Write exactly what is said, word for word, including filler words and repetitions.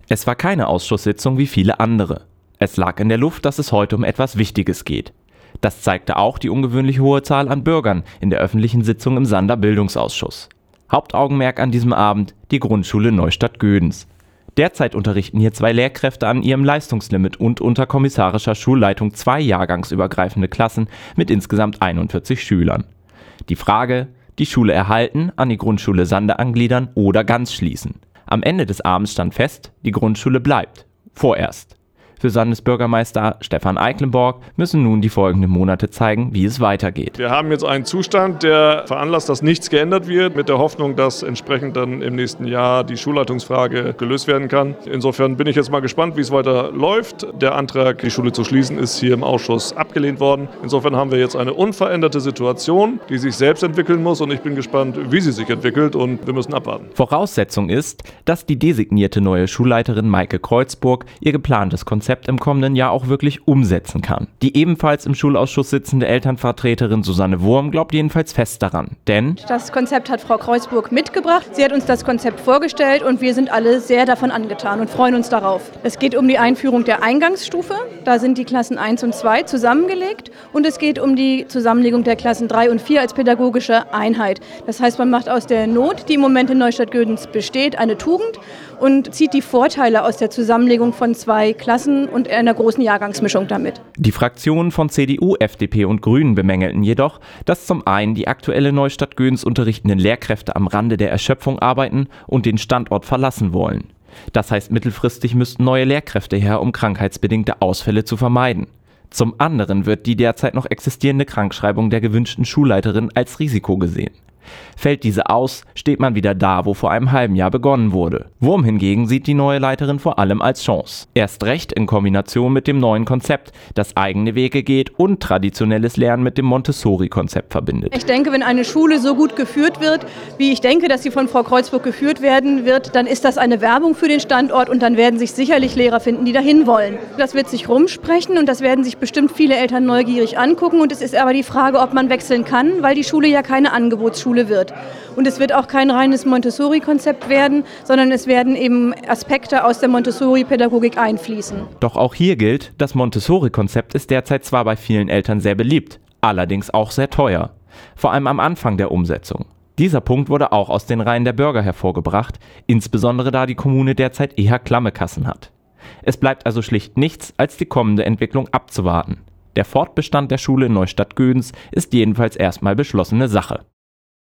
Es war keine Ausschusssitzung wie viele andere. Es lag in der Luft, dass es heute um etwas Wichtiges geht. Das zeigte auch die ungewöhnlich hohe Zahl an Bürgern in der öffentlichen Sitzung im Sander Bildungsausschuss. Hauptaugenmerk an diesem Abend die Grundschule Neustadt-Gödens. Derzeit unterrichten hier zwei Lehrkräfte an ihrem Leistungslimit und unter kommissarischer Schulleitung zwei jahrgangsübergreifende Klassen mit insgesamt einundvierzig Schülern. Die Frage: die Schule erhalten, an die Grundschule Sander angliedern oder ganz schließen. Am Ende des Abends stand fest, die Grundschule bleibt. Vorerst. Für Sanders Bürgermeister Stefan Eiklenborg müssen nun die folgenden Monate zeigen, wie es weitergeht. Wir haben jetzt einen Zustand, der veranlasst, dass nichts geändert wird, mit der Hoffnung, dass entsprechend dann im nächsten Jahr die Schulleitungsfrage gelöst werden kann. Insofern bin ich jetzt mal gespannt, wie es weiter läuft. Der Antrag, die Schule zu schließen, ist hier im Ausschuss abgelehnt worden. Insofern haben wir jetzt eine unveränderte Situation, die sich selbst entwickeln muss, und ich bin gespannt, wie sie sich entwickelt, und wir müssen abwarten. Voraussetzung ist, dass die designierte neue Schulleiterin Maike Kreuzburg ihr geplantes Konzept im kommenden Jahr auch wirklich umsetzen kann. Die ebenfalls im Schulausschuss sitzende Elternvertreterin Susanne Wurm glaubt jedenfalls fest daran, denn das Konzept hat Frau Kreuzburg mitgebracht. Sie hat uns das Konzept vorgestellt und wir sind alle sehr davon angetan und freuen uns darauf. Es geht um die Einführung der Eingangsstufe. Da sind die Klassen eins und zwei zusammengelegt, und es geht um die Zusammenlegung der Klassen drei und vier als pädagogische Einheit. Das heißt, man macht aus der Not, die im Moment in Neustadt-Gödens besteht, eine Tugend und zieht die Vorteile aus der Zusammenlegung von zwei Klassen und einer großen Jahrgangsmischung damit. Die Fraktionen von C D U, F D P und Grünen bemängelten jedoch, dass zum einen die aktuelle Neustadt-Gödens unterrichtenden Lehrkräfte am Rande der Erschöpfung arbeiten und den Standort verlassen wollen. Das heißt, mittelfristig müssten neue Lehrkräfte her, um krankheitsbedingte Ausfälle zu vermeiden. Zum anderen wird die derzeit noch existierende Krankschreibung der gewünschten Schulleiterin als Risiko gesehen. Fällt diese aus, steht man wieder da, wo vor einem halben Jahr begonnen wurde. Wurm hingegen sieht die neue Leiterin vor allem als Chance. Erst recht in Kombination mit dem neuen Konzept, das eigene Wege geht und traditionelles Lernen mit dem Montessori-Konzept verbindet. Ich denke, wenn eine Schule so gut geführt wird, wie ich denke, dass sie von Frau Kreuzburg geführt werden wird, dann ist das eine Werbung für den Standort, und dann werden sich sicherlich Lehrer finden, die dahin wollen. Das wird sich rumsprechen und das werden sich bestimmt viele Eltern neugierig angucken, und es ist aber die Frage, ob man wechseln kann, weil die Schule ja keine Angebotsschule wird. Und es wird auch kein reines Montessori-Konzept werden, sondern es werden eben Aspekte aus der Montessori-Pädagogik einfließen. Doch auch hier gilt, das Montessori-Konzept ist derzeit zwar bei vielen Eltern sehr beliebt, allerdings auch sehr teuer. Vor allem am Anfang der Umsetzung. Dieser Punkt wurde auch aus den Reihen der Bürger hervorgebracht, insbesondere da die Kommune derzeit eher klamme Kassen hat. Es bleibt also schlicht nichts, als die kommende Entwicklung abzuwarten. Der Fortbestand der Schule in Neustadt-Gödens ist jedenfalls erstmal beschlossene Sache.